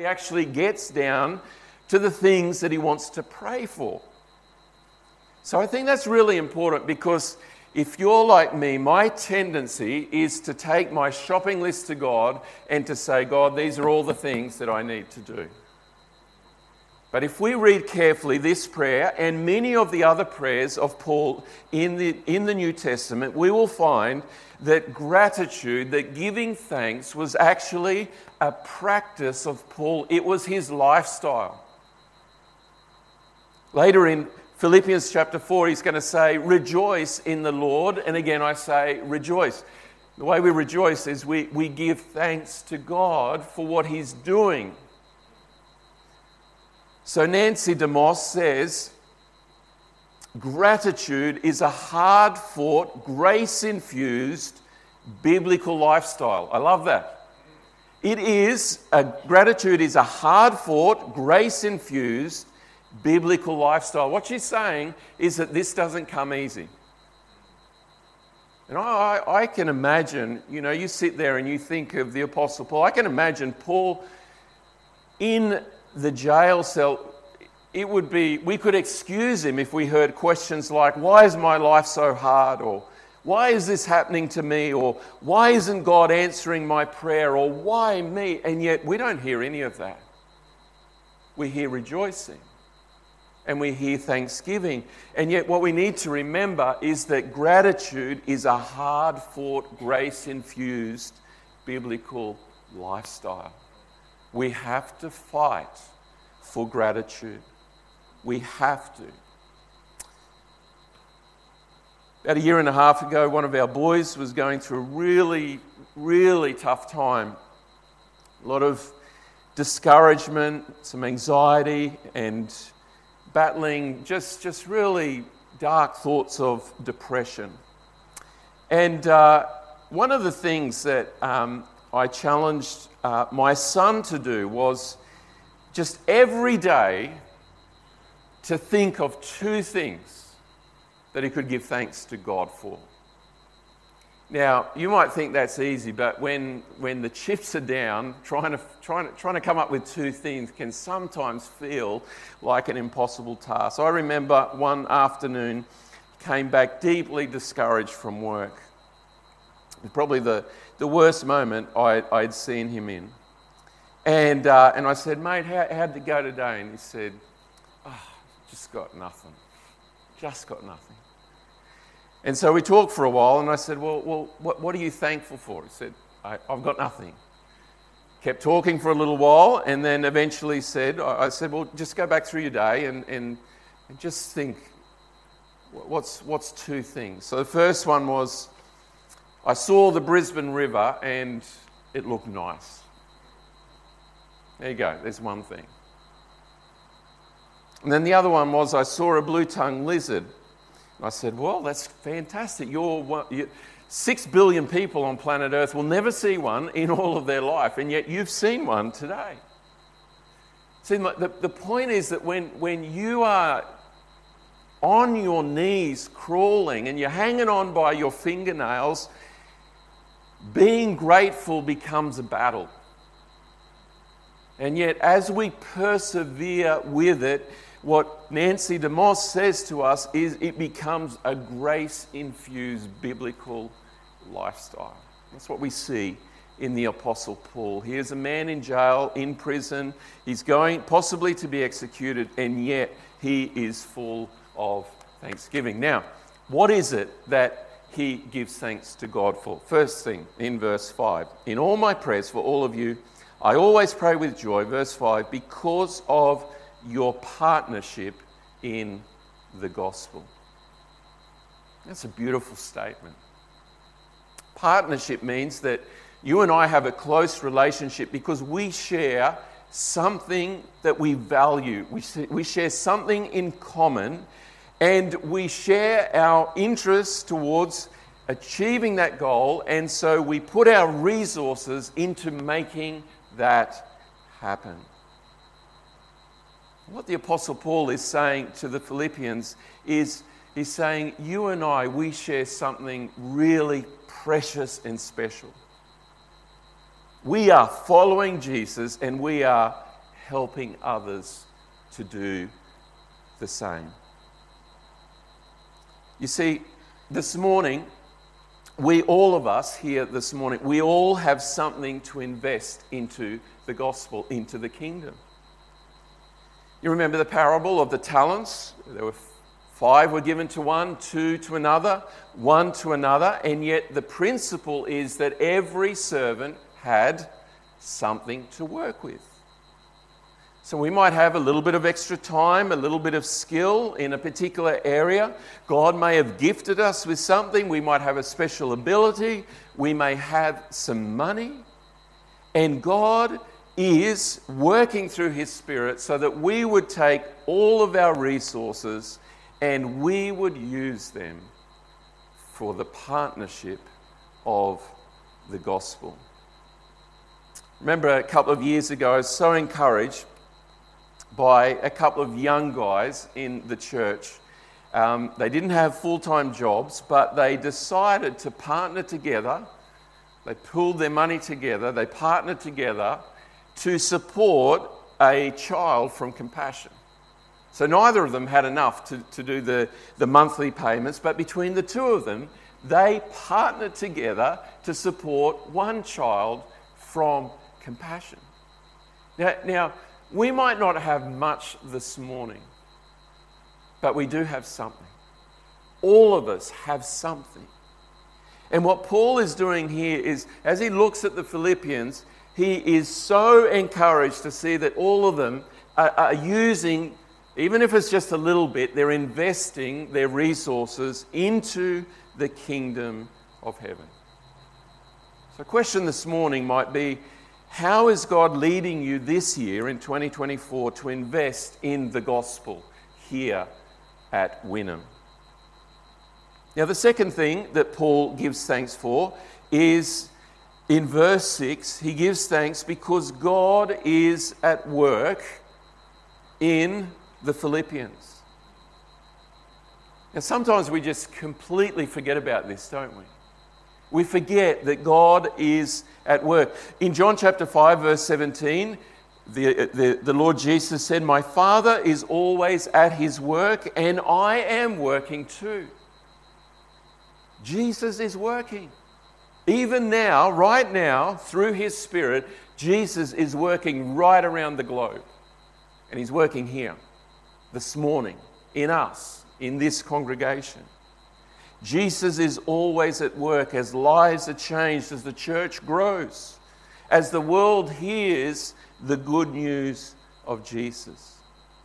he actually gets down to the things that he wants to pray for. So I think that's really important, because if you're like me, my tendency is to take my shopping list to God and to say, God, these are all the things that I need to do. But if we read carefully this prayer and many of the other prayers of Paul in the New Testament, we will find that gratitude, that giving thanks, was actually a practice of Paul. It was his lifestyle. Later in Philippians chapter 4, he's going to say, rejoice in the Lord. And again, I say, rejoice. The way we rejoice is we give thanks to God for what he's doing. So Nancy DeMoss says, gratitude is a hard-fought, grace-infused, biblical lifestyle. I love that. Gratitude is a hard-fought, grace-infused, biblical lifestyle. What she's saying is that this doesn't come easy. And I can imagine, you sit there and you think of the Apostle Paul. I can imagine Paul in the jail cell. We could excuse him if we heard questions like, why is my life so hard? Or why is this happening to me? Or why isn't God answering my prayer? Or why me? And yet we don't hear any of that. We hear rejoicing. And we hear thanksgiving. And yet what we need to remember is that gratitude is a hard-fought, grace-infused, biblical lifestyle. We have to fight for gratitude. We have to. About a year and a half ago, one of our boys was going through a really, really tough time. A lot of discouragement, some anxiety, and battling just really dark thoughts of depression. And one of the things that I challenged my son to do was just every day to think of 2 things that he could give thanks to God for. Now, you might think that's easy, but when the chips are down, trying to come up with 2 things can sometimes feel like an impossible task. I remember one afternoon, came back deeply discouraged from work. Probably the worst moment I'd seen him in. And I said, mate, how'd it go today? And he said, just got nothing. Just got nothing. And so we talked for a while, and I said, well, what are you thankful for? He said, I've got nothing. Kept talking for a little while, and then eventually I said, well, just go back through your day and just think, what's 2 things? So the first one was, I saw the Brisbane River, and it looked nice. There you go, there's one thing. And then the other one was, I saw a blue-tongued lizard. And I said, well, that's fantastic. 6 billion people on planet Earth will never see one in all of their life, and yet you've seen one today. See, the point is that when you are on your knees crawling and you're hanging on by your fingernails, being grateful becomes a battle. And yet, as we persevere with it, what Nancy DeMoss says to us is it becomes a grace-infused biblical lifestyle. That's what we see in the Apostle Paul. Here's a man in jail, in prison. He's going possibly to be executed, and yet he is full of thanksgiving. Now, what is it that he gives thanks to God for? First thing, in verse 5, in all my prayers for all of you, I always pray with joy, verse 5, because of your partnership in the gospel. That's a beautiful statement. Partnership means that you and I have a close relationship because we share something that we value. We share something in common, and we share our interests towards achieving that goal, and so we put our resources into making that happen. What the Apostle Paul is saying to the Philippians is, he's saying, you and I, we share something really precious and special. We are following Jesus, and we are helping others to do the same. You see, this morning, all of us here this morning, we all have something to invest into the gospel, into the kingdom. You remember the parable of the talents? There were 5 were given to one, 2 to another, 1 to another, and yet the principle is that every servant had something to work with. So we might have a little bit of extra time, a little bit of skill in a particular area. God may have gifted us with something. We might have a special ability. We may have some money. And God is working through His Spirit so that we would take all of our resources and we would use them for the partnership of the gospel. Remember a couple of years ago, I was so encouraged by a couple of young guys in the church. They didn't have full-time jobs, but they decided to partner together. They pooled their money together. They partnered together to support a child from Compassion. So neither of them had enough to do the monthly payments, but between the two of them, they partnered together to support one child from Compassion. Now, we might not have much this morning, but we do have something. All of us have something. And what Paul is doing here is, as he looks at the Philippians, he is so encouraged to see that all of them are using, even if it's just a little bit, they're investing their resources into the kingdom of heaven. So a question this morning might be, how is God leading you this year in 2024 to invest in the gospel here at Wynnum? Now, the second thing that Paul gives thanks for is in verse 6, he gives thanks because God is at work in the Philippians. Now, sometimes we just completely forget about this, don't we? We forget that God is at work. In John chapter 5, verse 17, the Lord Jesus said, "My Father is always at His work, and I am working too." Jesus is working. Even now, right now, through His Spirit, Jesus is working right around the globe. And He's working here, this morning, in us, in this congregation. Jesus is always at work as lives are changed, as the church grows, as the world hears the good news of Jesus.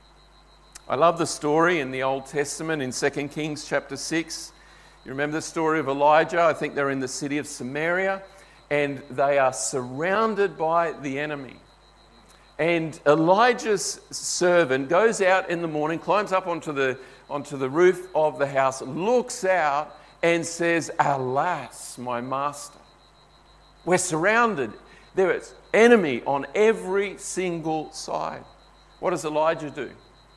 I love the story in the Old Testament in 2 Kings chapter 6. You remember the story of Elijah? I think they're in the city of Samaria and they are surrounded by the enemy. And Elijah's servant goes out in the morning, climbs up onto the roof of the house, looks out and says, "Alas, my master, we're surrounded. There is enemy on every single side." What does Elijah do?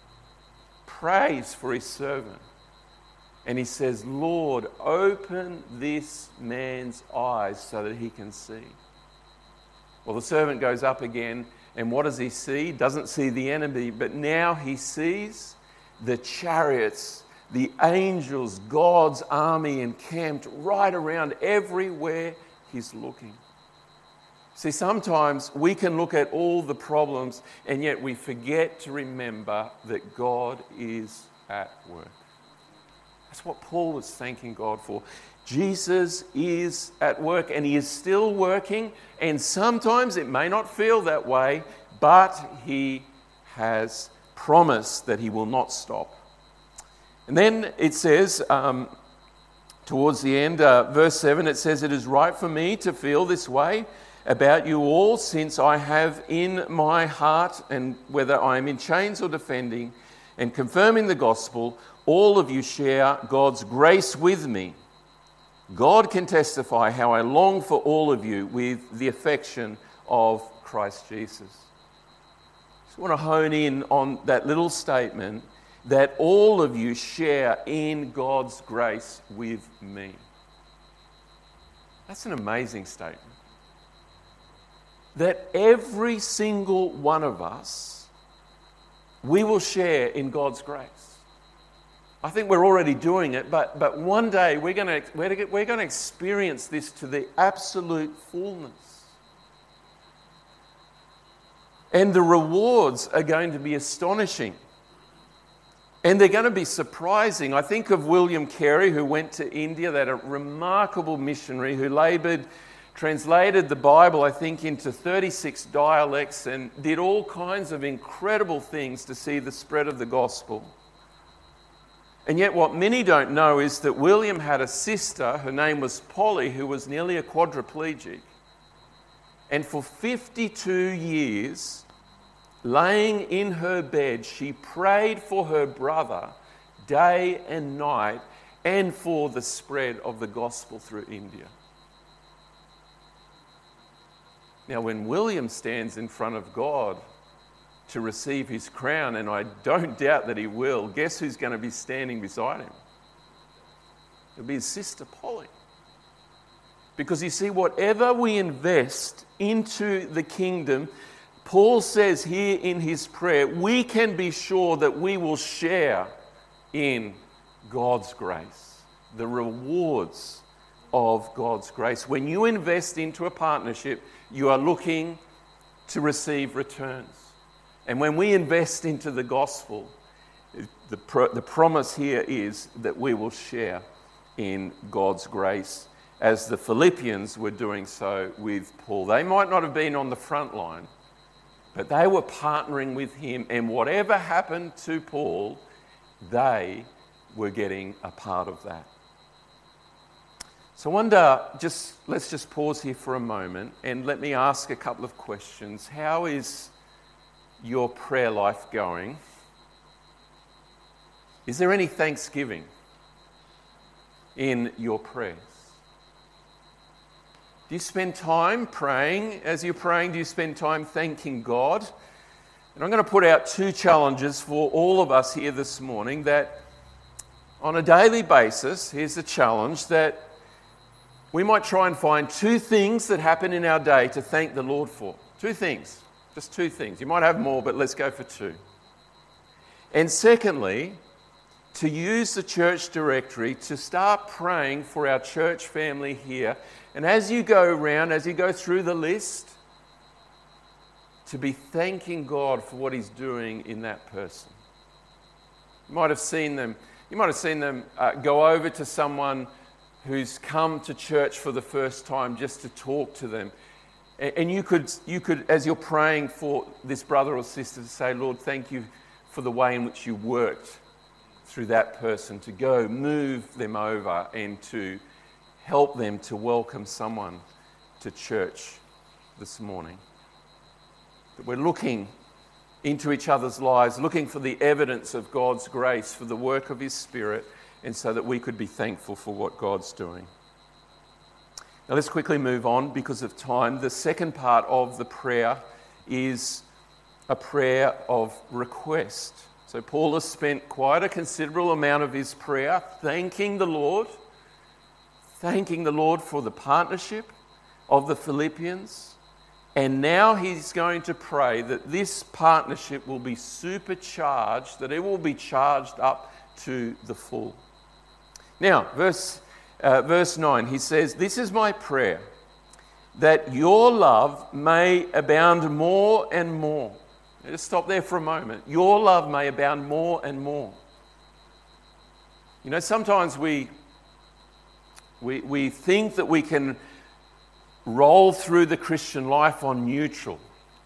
Prays for his servant. And he says, "Lord, open this man's eyes so that he can see." Well, the servant goes up again, and what does he see? Doesn't see the enemy, but now he sees the chariots, the angels, God's army encamped right around everywhere he's looking. See, sometimes we can look at all the problems and yet we forget to remember that God is at work. That's what Paul is thanking God for. Jesus is at work and he is still working, and sometimes it may not feel that way, but he has promised that he will not stop. And then it says, towards the end, verse 7, it says, "It is right for me to feel this way about you all, since I have in my heart, and whether I am in chains or defending and confirming the gospel, all of you share God's grace with me. God can testify how I long for all of you with the affection of Christ Jesus." I just want to hone in on that little statement, that all of you share in God's grace with me. That's an amazing statement. That every single one of us we will share in God's grace. I think we're already doing it, but one day we're going to experience this to the absolute fullness. And the rewards are going to be astonishing. And they're going to be surprising. I think of William Carey, who went to India, that a remarkable missionary who translated the Bible, I think, into 36 dialects and did all kinds of incredible things to see the spread of the gospel. And yet what many don't know is that William had a sister, her name was Polly, who was nearly a quadriplegic. And for 52 years, laying in her bed, she prayed for her brother day and night and for the spread of the gospel through India. Now, when William stands in front of God to receive his crown, and I don't doubt that he will, guess who's going to be standing beside him? It'll be his sister Polly. Because you see, whatever we invest into the kingdom, Paul says here in his prayer, we can be sure that we will share in God's grace, the rewards of God's grace. When you invest into a partnership, you are looking to receive returns. And when we invest into the gospel, the promise here is that we will share in God's grace, as the Philippians were doing so with Paul. They might not have been on the front line, but they were partnering with him, and whatever happened to Paul, they were getting a part of that. So I wonder, let's just pause here for a moment and let me ask a couple of questions. How is your prayer life going? Is there any thanksgiving in your prayers? Do you spend time praying? As you're praying, do you spend time thanking God? And I'm going to put out two challenges for all of us here this morning, that on a daily basis, here's the challenge, that we might try and find two things that happen in our day to thank the Lord for. Two things. Just two things. You might have more, but let's go for two. And secondly, to use the church directory to start praying for our church family here. And as you go around, as you go through the list, to be thanking God for what He's doing in that person. You might have seen them go over to someone who's come to church for the first time just to talk to them. And you could, as you're praying for this brother or sister, to say, Lord, thank you for the way in which you worked through that person to go move them over and to help them to welcome someone to church this morning. That we're looking into each other's lives, looking for the evidence of God's grace, for the work of His Spirit, and so that we could be thankful for what God's doing. Now let's quickly move on because of time. The second part of the prayer is a prayer of request. So Paul has spent quite a considerable amount of his prayer thanking the Lord for the partnership of the Philippians. And now he's going to pray that this partnership will be supercharged, that it will be charged up to the full. Now, verse 9, he says, "This is my prayer, that your love may abound more and more." Now, just stop there for a moment. Your love may abound more and more. You know, sometimes we think that we can roll through the Christian life on neutral.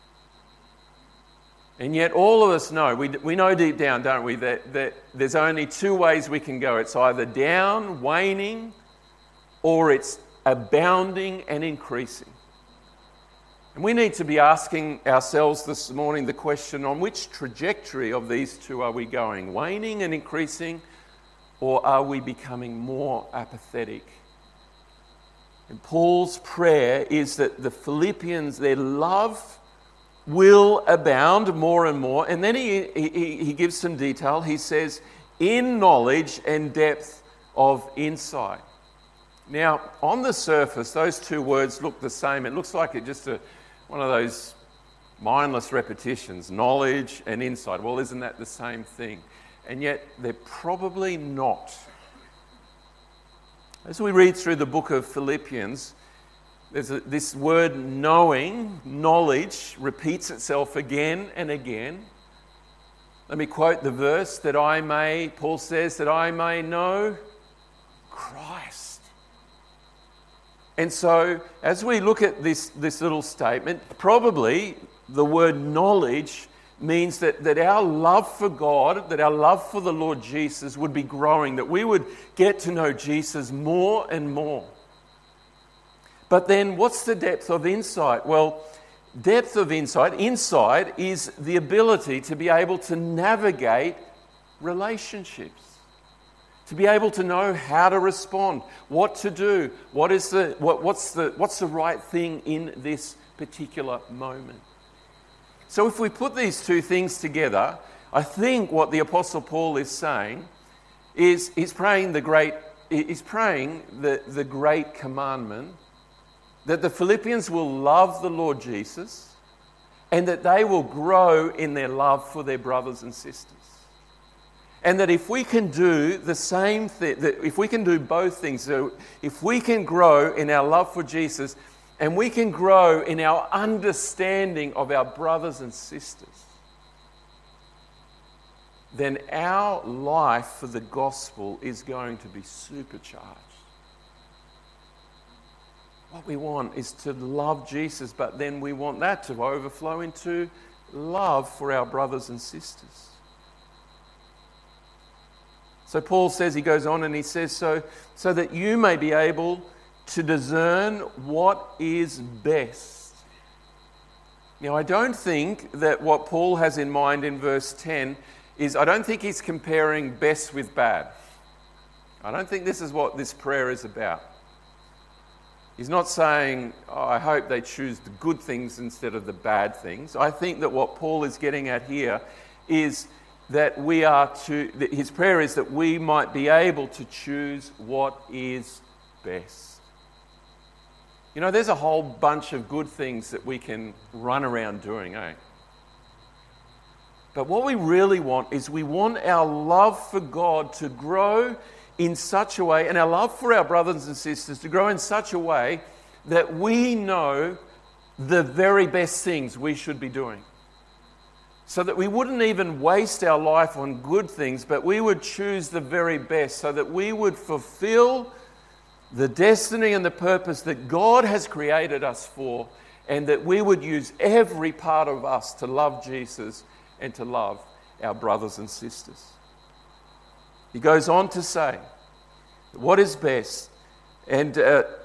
And yet all of us know, we know deep down, don't we, that there's only two ways we can go. It's either down, waning, or it's abounding and increasing. And we need to be asking ourselves this morning the question, on which trajectory of these two are we going? Waning and increasing, or are we becoming more apathetic? And Paul's prayer is that the Philippians, their love will abound more and more. And then he gives some detail. He says, in knowledge and depth of insight. Now, on the surface, those two words look the same. It looks like it's just one of those Mindless repetitions, knowledge and insight. Well, isn't that the same thing? And yet they're probably not. As we read through the book of Philippians, this word knowing, knowledge, repeats itself again and again. Let me quote the verse, Paul says, that I may know Christ. And so, as we look at this little statement, probably the word knowledge means that our love for God, that our love for the Lord Jesus would be growing, that we would get to know Jesus more and more. But then what's the depth of insight? Well, depth of insight is the ability to be able to navigate relationships, to be able to know how to respond, what to do, what's the right thing in this particular moment. So if we put these two things together, I think what the Apostle Paul is saying is he's praying the great commandment that the Philippians will love the Lord Jesus and that they will grow in their love for their brothers and sisters. And that if we can do the same thing, that if we can do both things, so if we can grow in our love for Jesus and we can grow in our understanding of our brothers and sisters, then our life for the gospel is going to be supercharged. What we want is to love Jesus, but then we want that to overflow into love for our brothers and sisters. So Paul says, he goes on and he says, so that you may be able to discern what is best. Now, I don't think that what Paul has in mind in verse 10 is, I don't think he's comparing best with bad. I don't think this is what this prayer is about. He's not saying, I hope they choose the good things instead of the bad things. I think that what Paul is getting at here is that his prayer is that we might be able to choose what is best. You know, there's a whole bunch of good things that we can run around doing, eh? But what we really want is we want our love for God to grow in such a way, and our love for our brothers and sisters to grow in such a way that we know the very best things we should be doing. So that we wouldn't even waste our life on good things, but we would choose the very best, so that we would fulfill the destiny and the purpose that God has created us for, and that we would use every part of us to love Jesus and to love our brothers and sisters. He goes on to say, what is best, and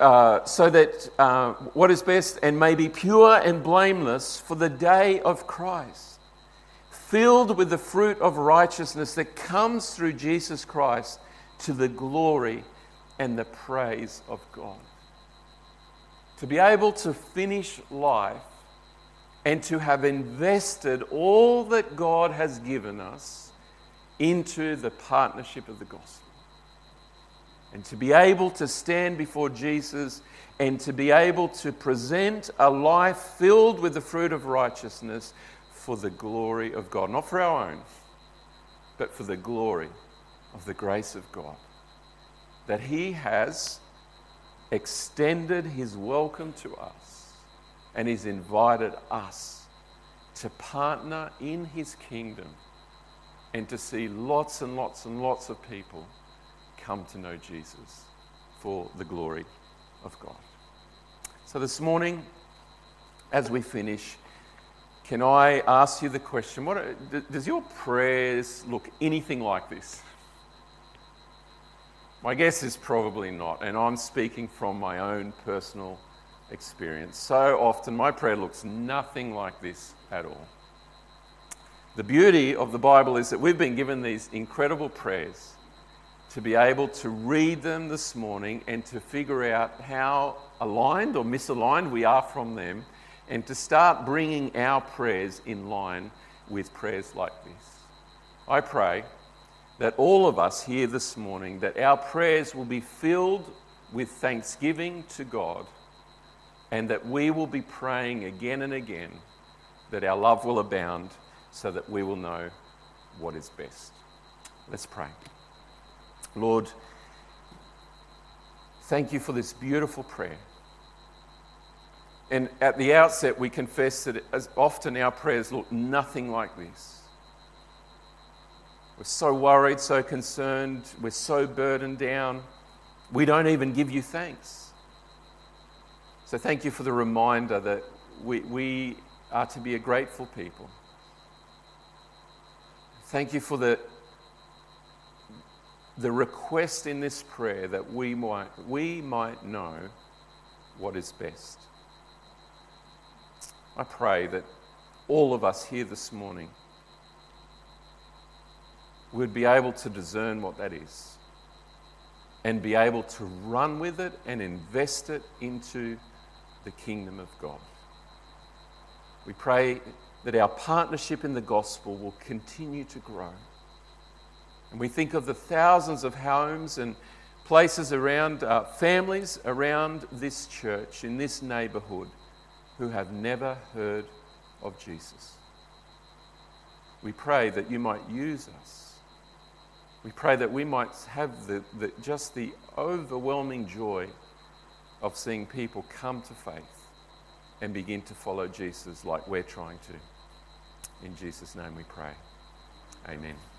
what is best and may be pure and blameless for the day of Christ, filled with the fruit of righteousness that comes through Jesus Christ to the glory and the praise of God. To be able to finish life and to have invested all that God has given us into the partnership of the gospel. And to be able to stand before Jesus and to be able to present a life filled with the fruit of righteousness for the glory of God. Not for our own, but for the glory of the grace of God. That He has extended His welcome to us and He's invited us to partner in His kingdom and to see lots and lots and lots of people come to know Jesus for the glory of God. So this morning, as we finish, can I ask you the question, does your prayers look anything like this? My guess is probably not, and I'm speaking from my own personal experience. So often my prayer looks nothing like this at all. The beauty of the Bible is that we've been given these incredible prayers to be able to read them this morning and to figure out how aligned or misaligned we are from them, and to start bringing our prayers in line with prayers like this. I pray that all of us here this morning, that our prayers will be filled with thanksgiving to God, and that we will be praying again and again, that our love will abound so that we will know what is best. Let's pray. Lord, thank you for this beautiful prayer. And at the outset, we confess that as often our prayers look nothing like this. We're so worried, so concerned, we're so burdened down, we don't even give you thanks. So thank you for the reminder that we are to be a grateful people. Thank you for the request in this prayer that we might know what is best. I pray that all of us here this morning would be able to discern what that is and be able to run with it and invest it into the kingdom of God. We pray that our partnership in the gospel will continue to grow. And we think of the thousands of homes and places around, families around this church, in this neighbourhood, who have never heard of Jesus. We pray that you might use us. We pray that we might have just the overwhelming joy of seeing people come to faith and begin to follow Jesus like we're trying to. In Jesus' name we pray. Amen.